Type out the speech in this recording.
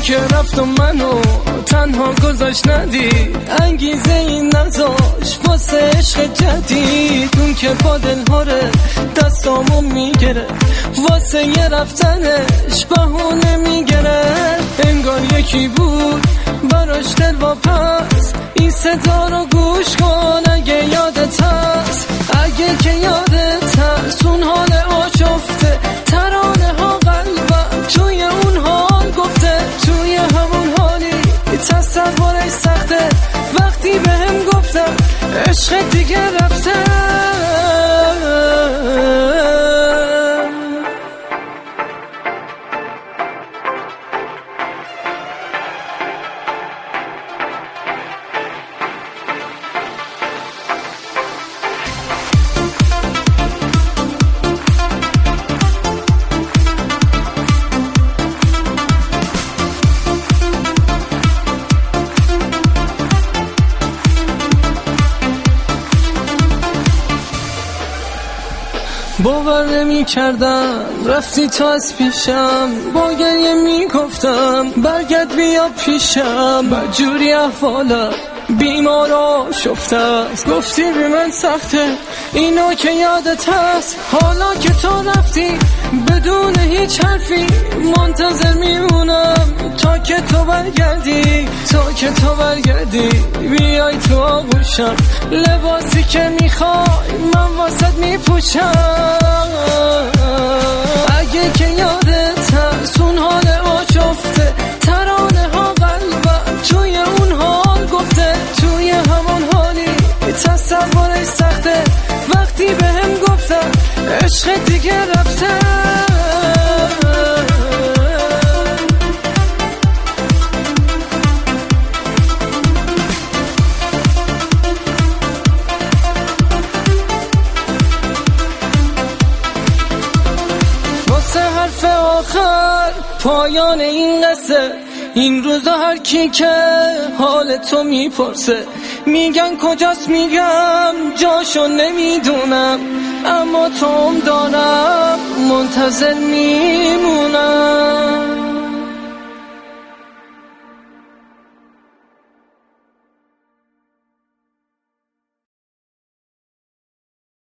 که رفت و منو تنها گذاشت ندید، انگیزه این نذاش واسه عشق جدید. اون که با دلهاره دستامو میگره، واسه یه رفتنش بهونه میگره. انگار یکی بود براش دل واپس، این صدا رو گوش کن اگه یادت هست. اگه که یادت هست اون حال آشفته، ترانه ها قلبم توی اون حال گفته. توی همون حالی تصورش سخته، وقتی بهم گفتم عشق دیگه رفته. باور نمی کردم رفتی تو از پیشم، با گریه می گفتم برگرد بیا پیشم. بدجوری احوالم بیمارا شفته است، گفتی بی من سخته اینو که یادت هست. حالا که تو رفتی بدون هیچ حرفی منتظر میمونم تا که تو برگردی، تا که تو برگردی بیای تو آغوشم. لباسی که میخوای من واسد میپوشم. اگه که یادت هست اون حال آشفته، ترانه ها قلبم توی اون حال گفته. توی همون حالی تصورش سخته، وقتی بهم گفتم عشق دیگه رفته. واسه حرف آخر پایان این قصه، این روزا هر کی که حال تو میپرسه میگن کجاست، میگم جاشو نمیدونم، اما تو هم دارم منتظر میمونم.